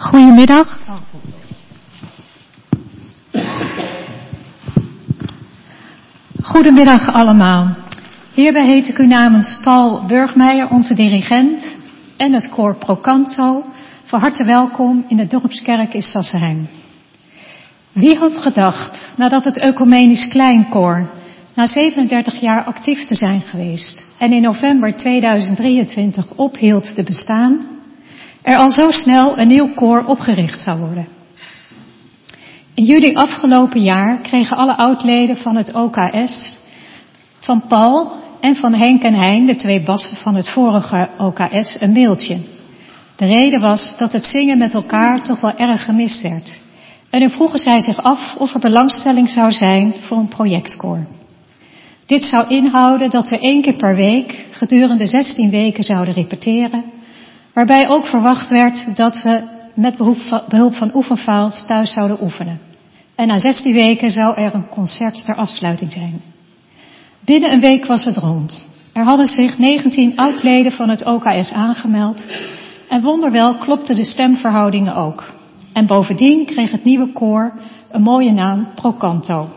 Goedemiddag. Goedemiddag allemaal. Hierbij heet ik u namens Paul Burgmeijer, onze dirigent, en het koor Pro Canto van harte welkom in de dorpskerk in Sassenheim. Wie had gedacht, nadat het Ecumenisch Kleinkoor na 37 jaar actief te zijn geweest en in november 2023 ophield te bestaan, er al zo snel een nieuw koor opgericht zou worden. In juli afgelopen jaar kregen alle oudleden van het OKS, van Paul en van Henk en Hein, de twee bassen van het vorige OKS, een mailtje. De reden was dat het zingen met elkaar toch wel erg gemist werd. En nu vroegen zij zich af of er belangstelling zou zijn voor een projectkoor. Dit zou inhouden dat we 1 keer per week gedurende 16 weken zouden repeteren, waarbij ook verwacht werd dat we met behulp van oefenfiles thuis zouden oefenen. En na 16 weken zou er een concert ter afsluiting zijn. Binnen een week was het rond. Er hadden zich 19 oudleden van het OKS aangemeld en wonderwel klopten de stemverhoudingen ook. En bovendien kreeg het nieuwe koor een mooie naam, Pro Canto.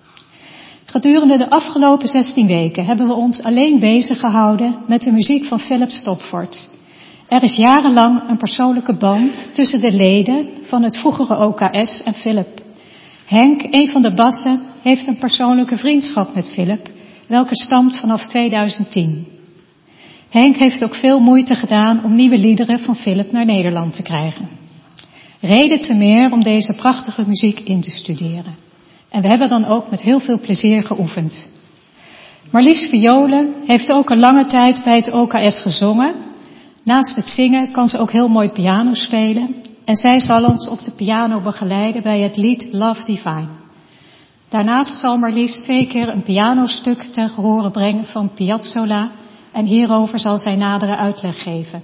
Gedurende de afgelopen 16 weken hebben we ons alleen bezig gehouden met de muziek van Philip Stopford. Er is jarenlang een persoonlijke band tussen de leden van het vroegere OKS en Philip. Henk, een van de bassen, heeft een persoonlijke vriendschap met Philip, welke stamt vanaf 2010. Henk heeft ook veel moeite gedaan om nieuwe liederen van Philip naar Nederland te krijgen. Reden te meer om deze prachtige muziek in te studeren. En we hebben dan ook met heel veel plezier geoefend. Marlies Violen heeft ook een lange tijd bij het OKS gezongen. Naast het zingen kan ze ook heel mooi piano spelen. En zij zal ons op de piano begeleiden bij het lied Love Divine. Daarnaast zal Marlies 2 keer een pianostuk ten gehore brengen van Piazzolla. En hierover zal zij nadere uitleg geven.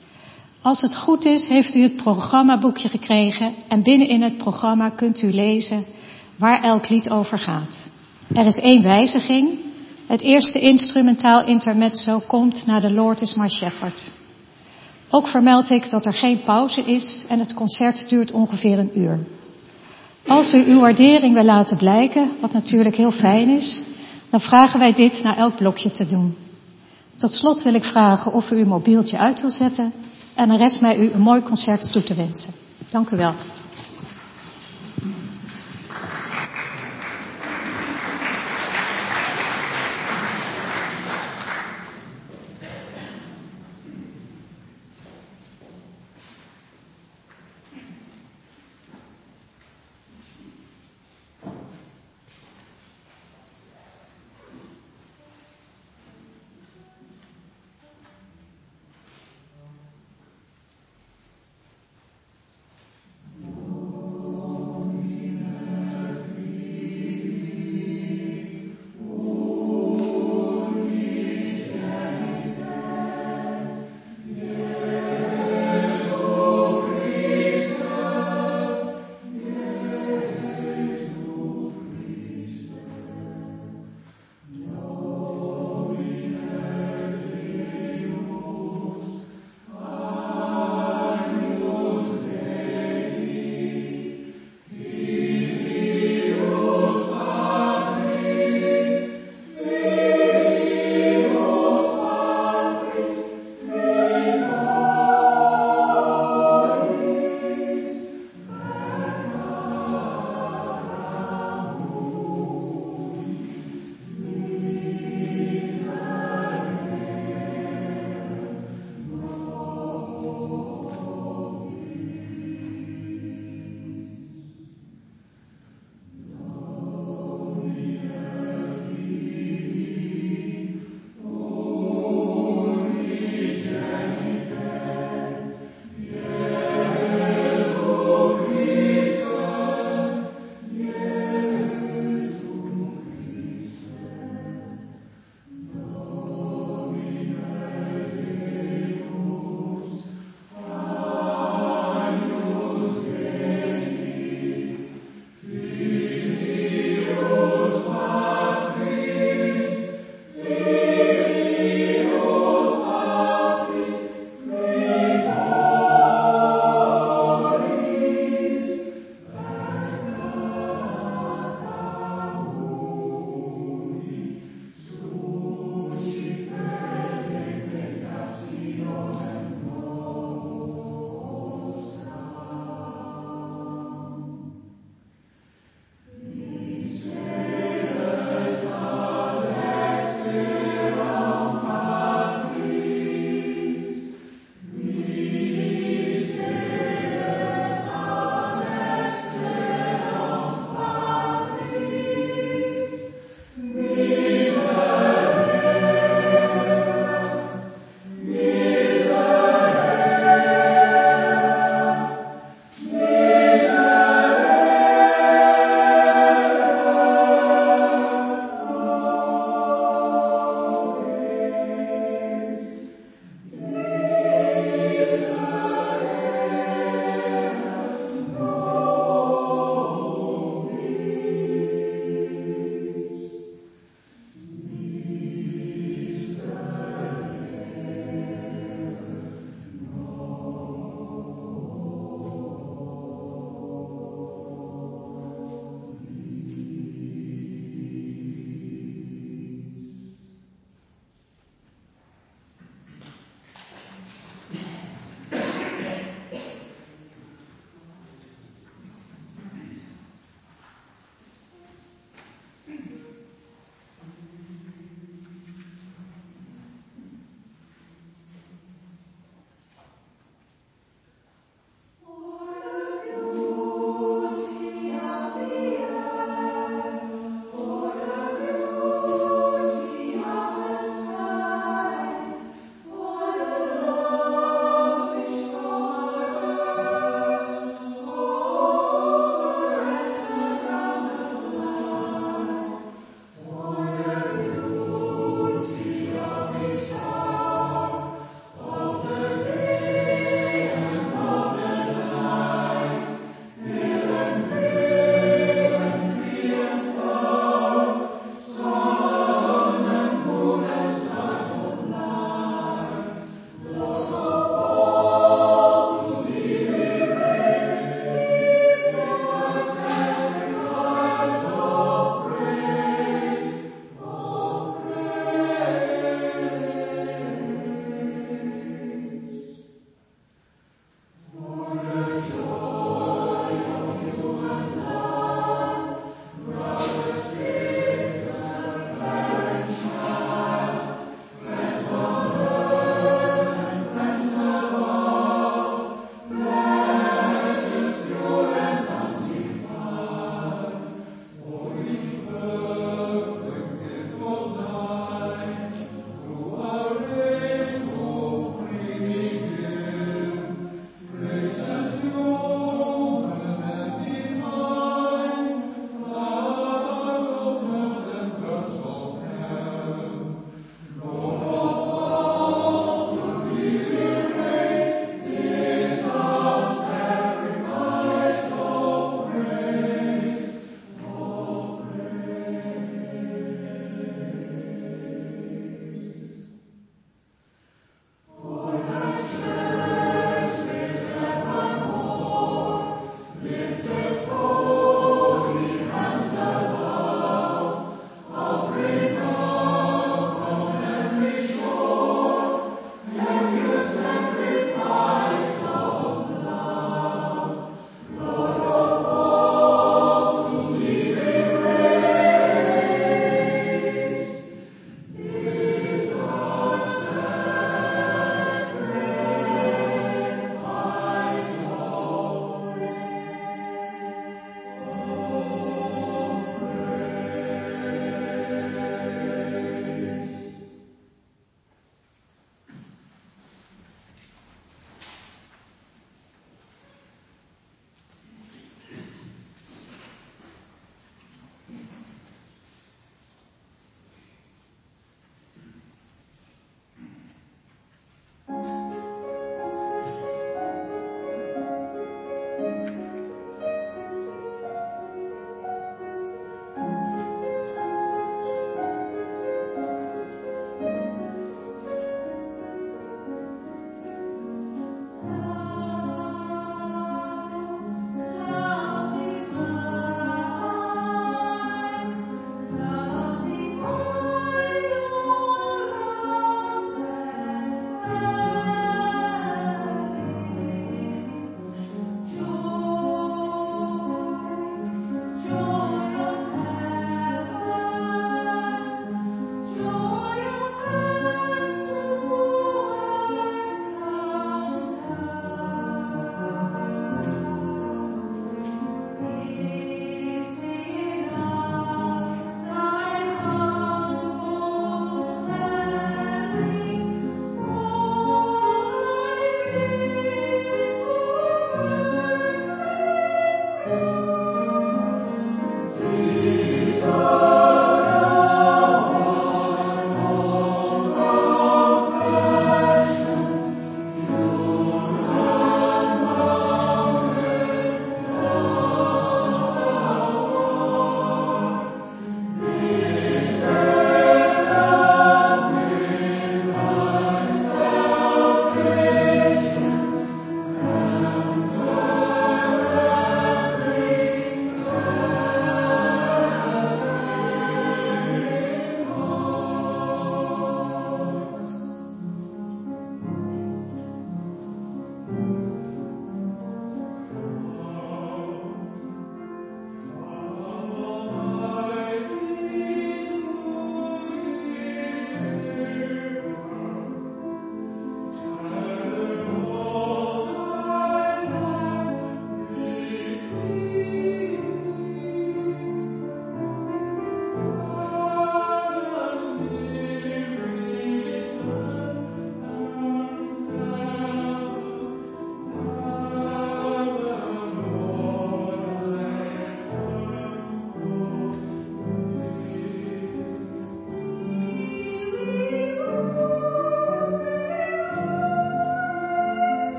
Als het goed is, heeft u het programmaboekje gekregen. En binnenin het programma kunt u lezen waar elk lied over gaat. Er is 1 wijziging. Het eerste instrumentaal intermezzo komt na The Lord is my shepherd. Ook vermeld ik dat er geen pauze is en het concert duurt ongeveer 1 uur. Als u uw waardering wil laten blijken, wat natuurlijk heel fijn is, dan vragen wij dit na elk blokje te doen. Tot slot wil ik vragen of u uw mobieltje uit wil zetten en dan rest mij u een mooi concert toe te wensen. Dank u wel.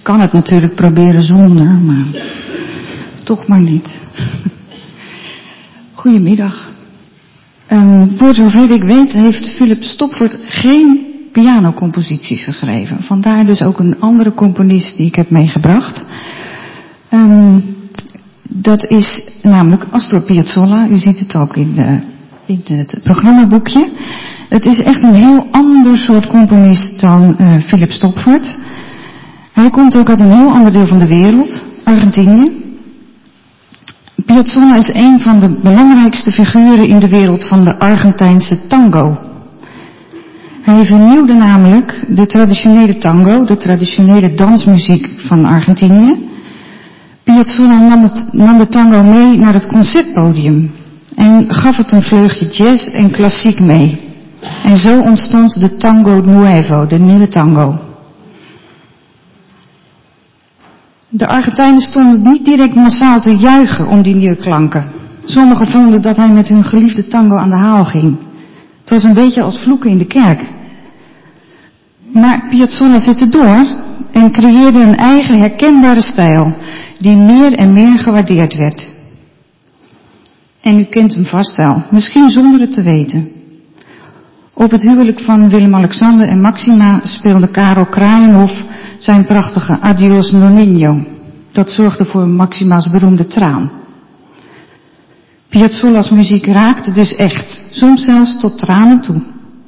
kan het natuurlijk proberen zonder, maar toch maar niet. Goedemiddag. Voor zover ik weet heeft Philip Stopford geen pianocomposities geschreven. Vandaar dus ook een andere componist die ik heb meegebracht. Dat is namelijk Astor Piazzolla. U ziet het ook in het programmaboekje. Het is echt een heel ander soort componist dan Philip Stopford. Hij komt ook uit een heel ander deel van de wereld, Argentinië. Piazzolla is een van de belangrijkste figuren in de wereld van de Argentijnse tango. Hij vernieuwde namelijk de traditionele tango, de traditionele dansmuziek van Argentinië. Piazzolla nam de tango mee naar het concertpodium en gaf het een vleugje jazz en klassiek mee. En zo ontstond de tango nuevo, de nieuwe tango. De Argentijnen stonden niet direct massaal te juichen om die nieuwe klanken. Sommigen vonden dat hij met hun geliefde tango aan de haal ging. Het was een beetje als vloeken in de kerk. Maar Piazzolla zette door en creëerde een eigen herkenbare stijl die meer en meer gewaardeerd werd. En u kent hem vast wel, misschien zonder het te weten. Op het huwelijk van Willem-Alexander en Maxima speelde Karel Kraaienhof zijn prachtige Adios Nonino. Dat zorgde voor Maxima's beroemde traan. Piazzolla's muziek raakte dus echt, soms zelfs tot tranen toe.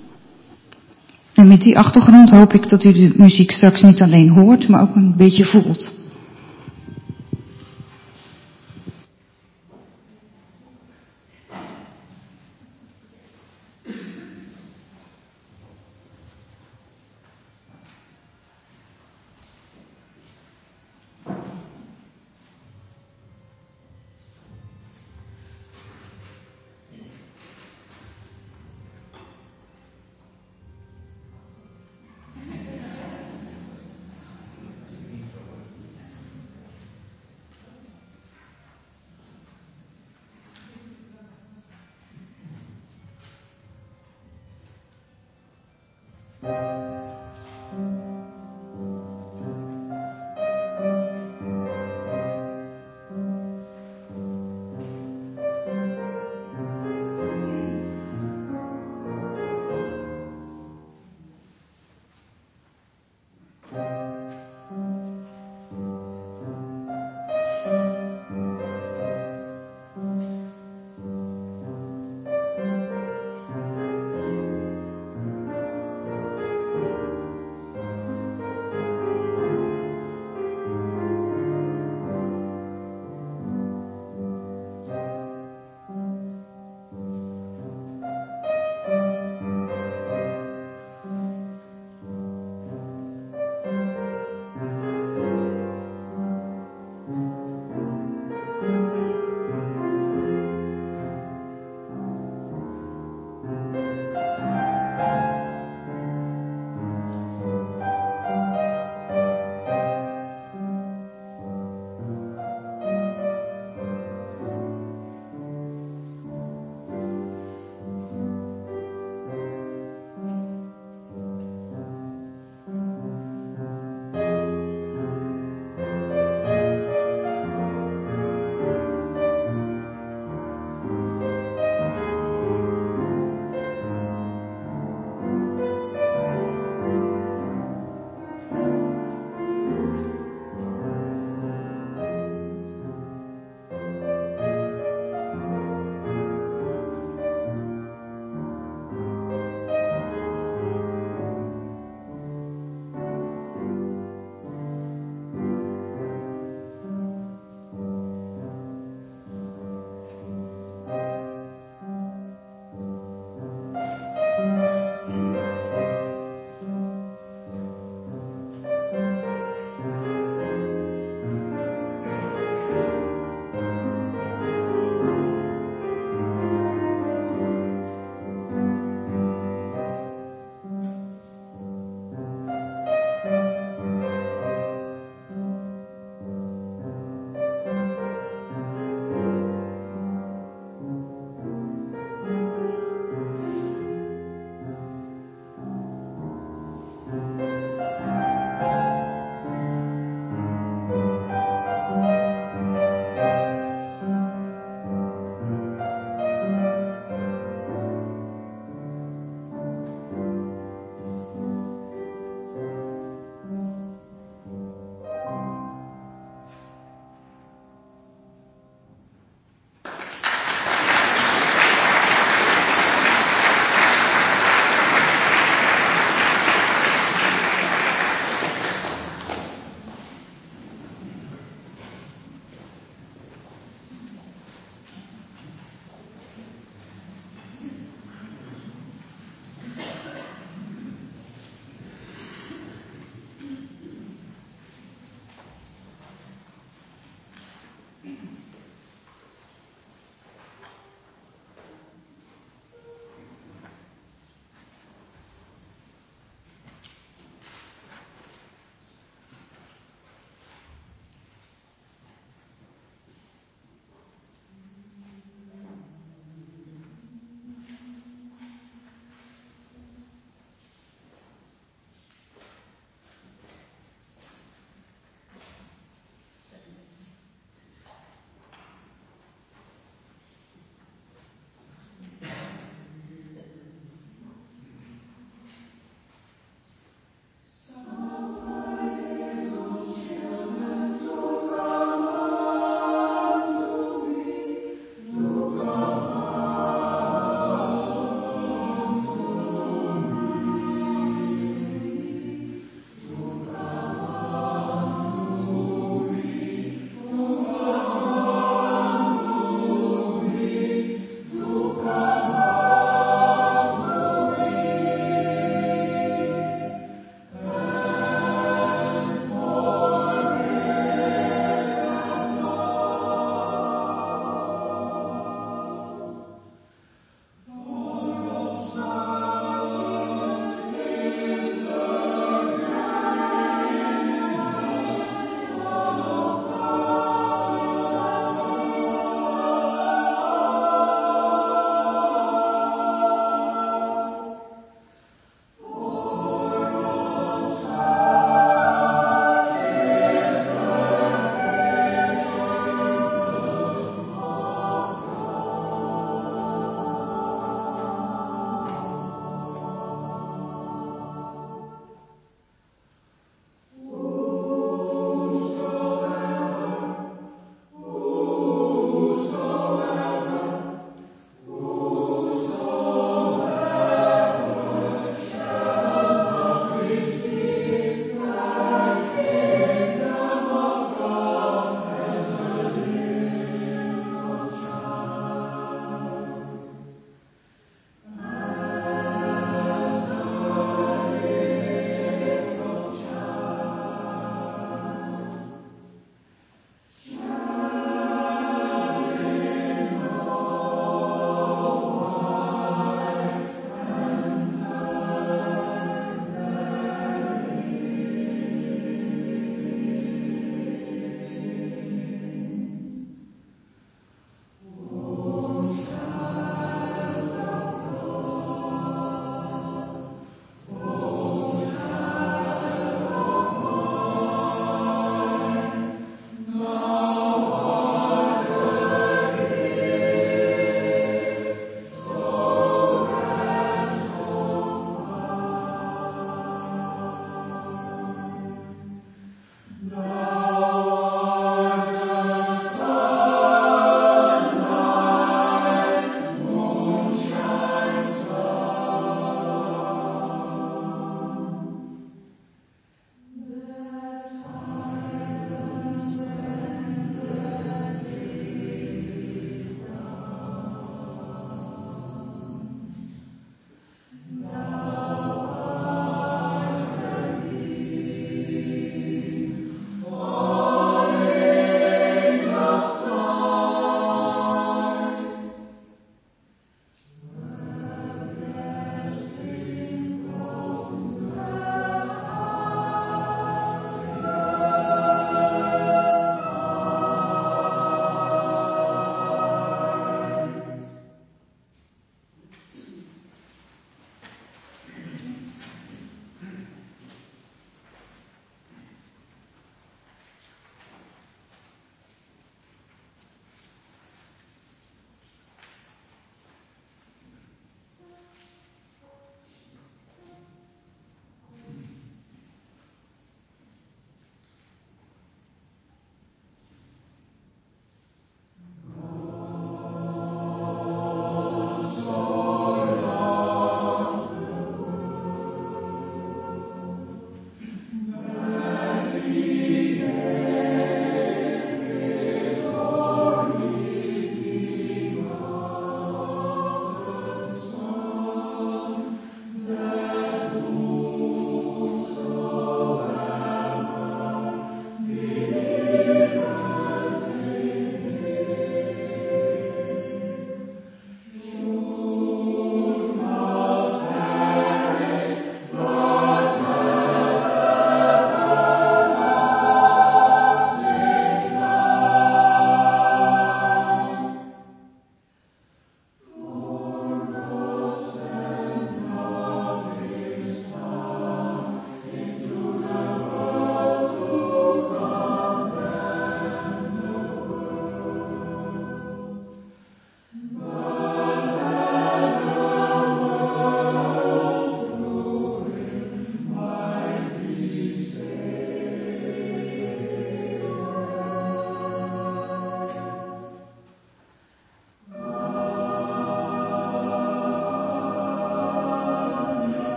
En met die achtergrond hoop ik dat u de muziek straks niet alleen hoort, maar ook een beetje voelt.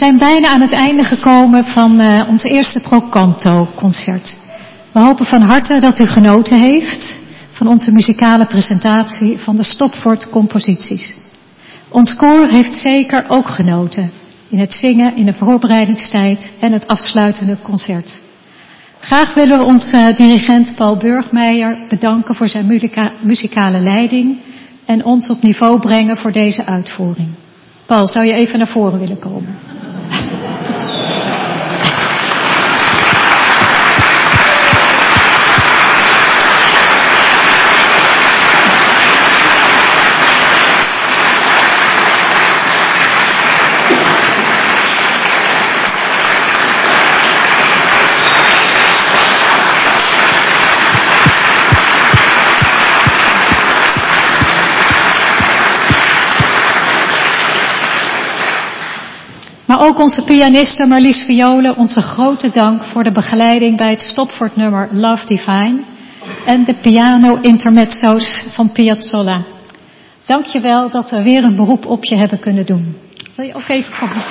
zijn bijna aan het einde gekomen van ons eerste Pro Canto concert. We hopen van harte dat u genoten heeft van onze muzikale presentatie van de Stopford composities. Ons koor heeft zeker ook genoten in het zingen in de voorbereidingstijd en het afsluitende concert. Graag willen we onze dirigent Paul Burgmeijer bedanken voor zijn muzikale leiding en ons op niveau brengen voor deze uitvoering. Paul, zou je even naar voren willen komen? Maar ook onze pianiste Marlies Violen, onze grote dank voor de begeleiding bij het Stopford nummer Love Divine en de piano intermezzo's van Piazzolla. Dank je wel dat we weer een beroep op je hebben kunnen doen. Wil je ook even komen?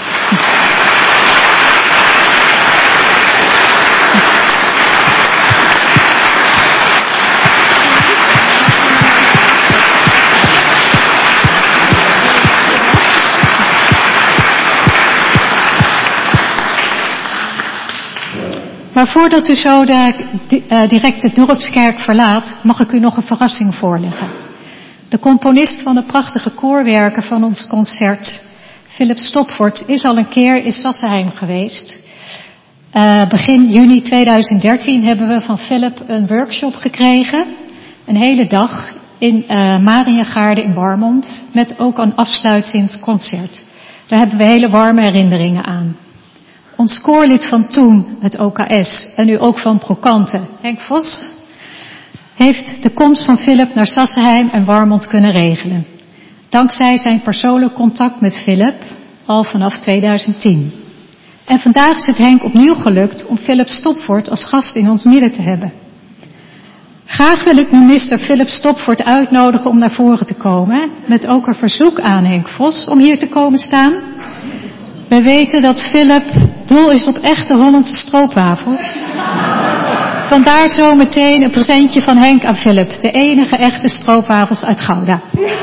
Maar voordat u zo direct de dorpskerk verlaat, mag ik u nog een verrassing voorleggen. De componist van de prachtige koorwerken van ons concert, Philip Stopford, is al een keer in Sassenheim geweest. Begin juni 2013 hebben we van Philip een workshop gekregen. Een hele dag in Mariëngaarde in Warmond, met ook een afsluitend concert. Daar hebben we hele warme herinneringen aan. Ons koorlid van toen, het OKS, en nu ook van Procante, Henk Vos, heeft de komst van Philip naar Sassenheim en Warmond kunnen regelen. Dankzij zijn persoonlijk contact met Philip, al vanaf 2010. En vandaag is het Henk opnieuw gelukt om Philip Stopford als gast in ons midden te hebben. Graag wil ik nu Mr. Philip Stopford uitnodigen om naar voren te komen, met ook een verzoek aan Henk Vos om hier te komen staan. We weten dat Philip dol is op echte Hollandse stroopwafels. Vandaar zo meteen een presentje van Henk aan Philip. De enige echte stroopwafels uit Gouda.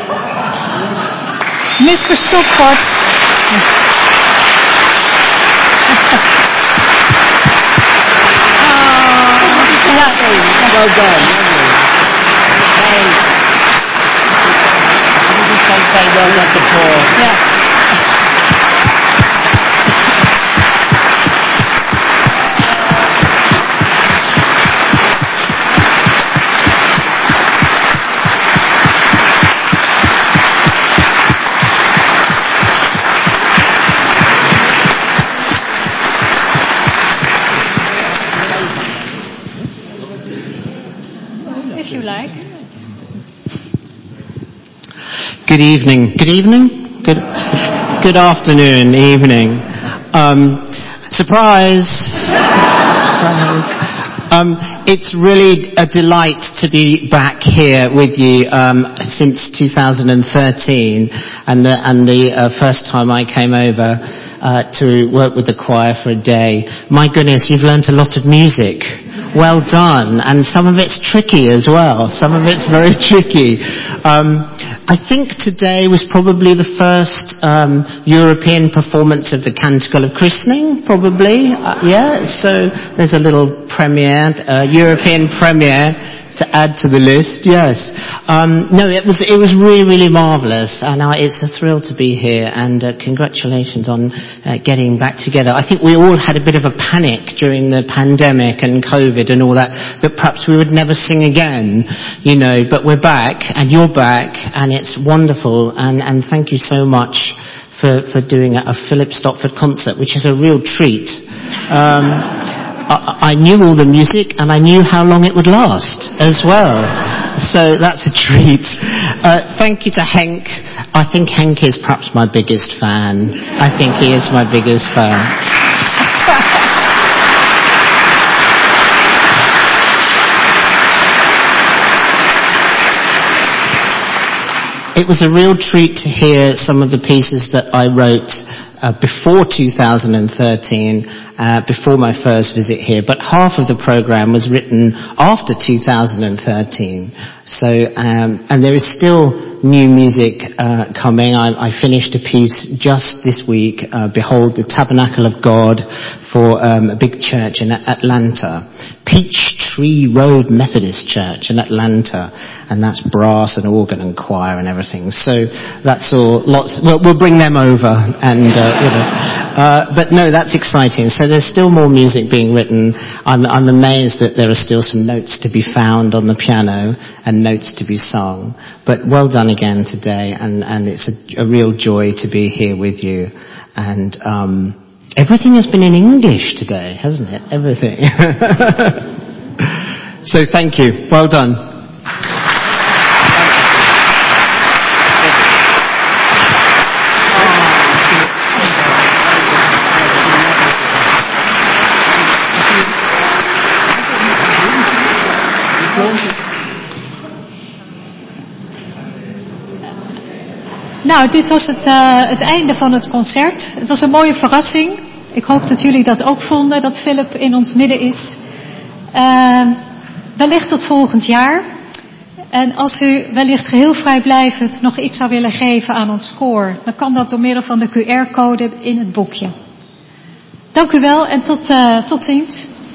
Mr. Stopford. Well done. Thanks. You just can't say well done before. Ja. If you like. Good evening. Good evening? Good afternoon, evening. Surprise. Surprise. It's really a delight to be back here with you since 2013 and the first time I came over to work with the choir for a day. My goodness, you've learnt a lot of music. Well done. And some of it's tricky as well. Some of it's very tricky. I think today was probably the first European performance of the Canticle of Christening, probably. Yeah, so there's a little premiere, European premiere to add to the list. Yes. No, it was really, really marvellous, and it's a thrill to be here. And congratulations on getting back together. I think we all had a bit of a panic during the pandemic and COVID and all that perhaps we would never sing again, you know. But we're back, and you're back, and it's wonderful. And thank you so much for doing a Philip Stopford concert, which is a real treat. I knew all the music and I knew how long it would last as well. So that's a treat. Thank you to Henk. I think Henk is perhaps my biggest fan. I think he is my biggest fan. It was a real treat to hear some of the pieces that I wrote before 2013, before my first visit here, but half of the program was written after 2013. So, and there is still new music coming. I finished a piece just this week, Behold the Tabernacle of God, for a big church in Atlanta, Peachtree Road Methodist Church in Atlanta, and that's brass and organ and choir and everything. So that's all. We'll bring them over, and but no, that's exciting. So there's still more music being written. I'm amazed that there are still some notes to be found on the piano and notes to be sung. But well done again today, and it's a real joy to be here with you. And everything has been in English today, hasn't it? Everything. So thank you. Well done. Nou, dit was het einde van het concert. Het was een mooie verrassing. Ik hoop dat jullie dat ook vonden, dat Philip in ons midden is. Wellicht tot volgend jaar. En als u wellicht geheel vrijblijvend nog iets zou willen geven aan ons koor, dan kan dat door middel van de QR-code in het boekje. Dank u wel en tot ziens.